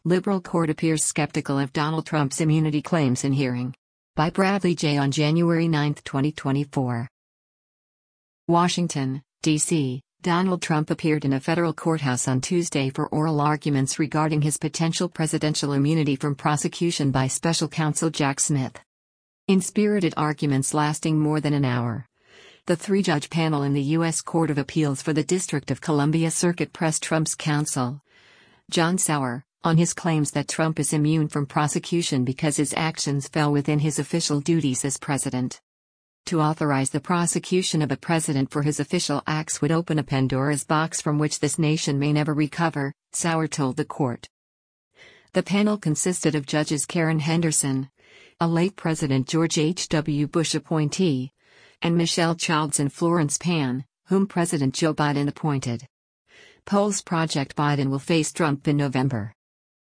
Liberal court appears skeptical of Donald Trump's immunity claims in hearing. By Bradley J. on January 9, 2024. Washington, D.C. Donald Trump appeared in a federal courthouse on Tuesday for oral arguments regarding his potential presidential immunity from prosecution by special counsel Jack Smith. In spirited arguments lasting more than an hour, the three-judge panel in the U.S. Court of Appeals for the District of Columbia Circuit pressed Trump's counsel, John Sauer, on his claims that Trump is immune from prosecution because his actions fell within his official duties as president. To authorize the prosecution of a president for his official acts would open a Pandora's box from which this nation may never recover, Sauer told the court. The panel consisted of Judges Karen Henderson, a late President George H.W. Bush appointee, and Michelle Childs and Florence Pan, whom President Joe Biden appointed. Polls project Biden will face Trump in November.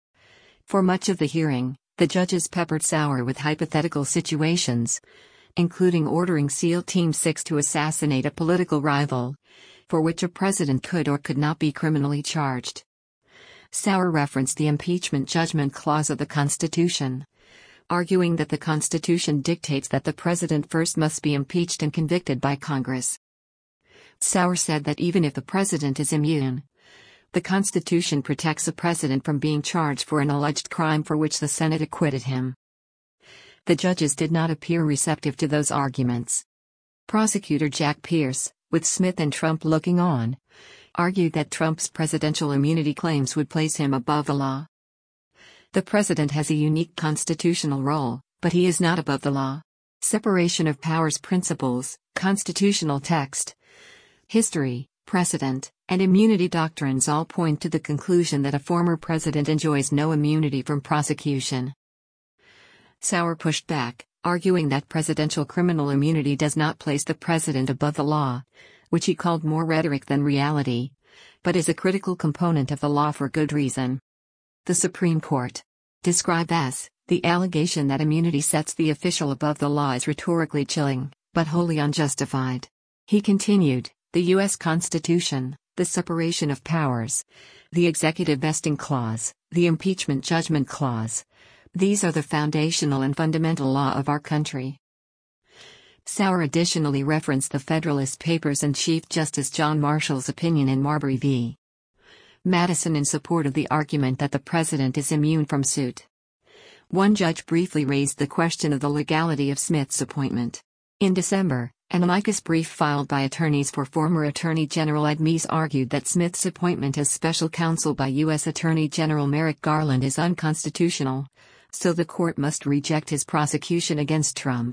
For much of the hearing, the judges peppered Sauer with hypothetical situations, including ordering SEAL Team 6 to assassinate a political rival, for which a president could or could not be criminally charged. Sauer referenced the impeachment judgment clause of the Constitution, arguing that the Constitution dictates that the president first must be impeached and convicted by Congress. Sauer said that even if the president is immune, the Constitution protects a president from being charged for an alleged crime for which the Senate acquitted him. The judges did not appear receptive to those arguments. Prosecutor Jack Pierce, with Smith and Trump looking on, argued that Trump's presidential immunity claims would place him above the law. The president has a unique constitutional role, but he is not above the law. Separation of powers principles, constitutional text, history, precedent, and immunity doctrines all point to the conclusion that a former president enjoys no immunity from prosecution. Sauer pushed back, arguing that presidential criminal immunity does not place the president above the law, which he called more rhetoric than reality, but is a critical component of the law for good reason. The Supreme Court described as, the allegation that immunity sets the official above the law is rhetorically chilling, but wholly unjustified. He continued, the U.S. Constitution, the separation of powers, the executive vesting clause, the impeachment judgment clause, these are the foundational and fundamental law of our country. Sauer additionally referenced the Federalist Papers and Chief Justice John Marshall's opinion in Marbury v. Madison in support of the argument that the president is immune from suit. One judge briefly raised the question of the legality of Smith's appointment. In December, an amicus brief filed by attorneys for former Attorney General Ed Meese argued that Smith's appointment as special counsel by U.S. Attorney General Merrick Garland is unconstitutional, so the court must reject his prosecution against Trump.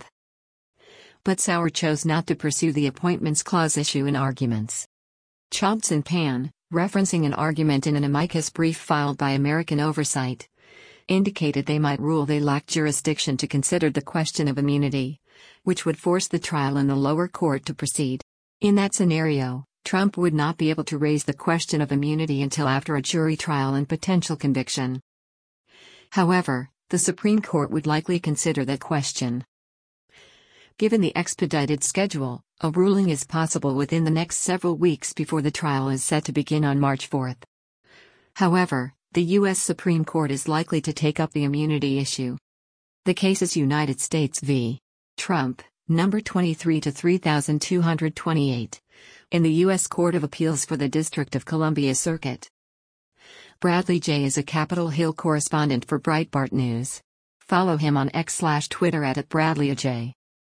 But Sauer chose not to pursue the appointments clause issue in arguments. Childs and Pan, referencing an argument in an amicus brief filed by American Oversight, indicated they might rule they lacked jurisdiction to consider the question of immunity, which would force the trial in the lower court to proceed. In that scenario, Trump would not be able to raise the question of immunity until after a jury trial and potential conviction. However, the Supreme Court would likely consider that question. Given the expedited schedule, a ruling is possible within the next several weeks before the trial is set to begin on March 4. However, the U.S. Supreme Court is likely to take up the immunity issue. The case is United States v. Trump, number 23-3228, in the U.S. Court of Appeals for the District of Columbia Circuit. Bradley J. is a Capitol Hill correspondent for Breitbart News. Follow him on X/Twitter @BradleyJ.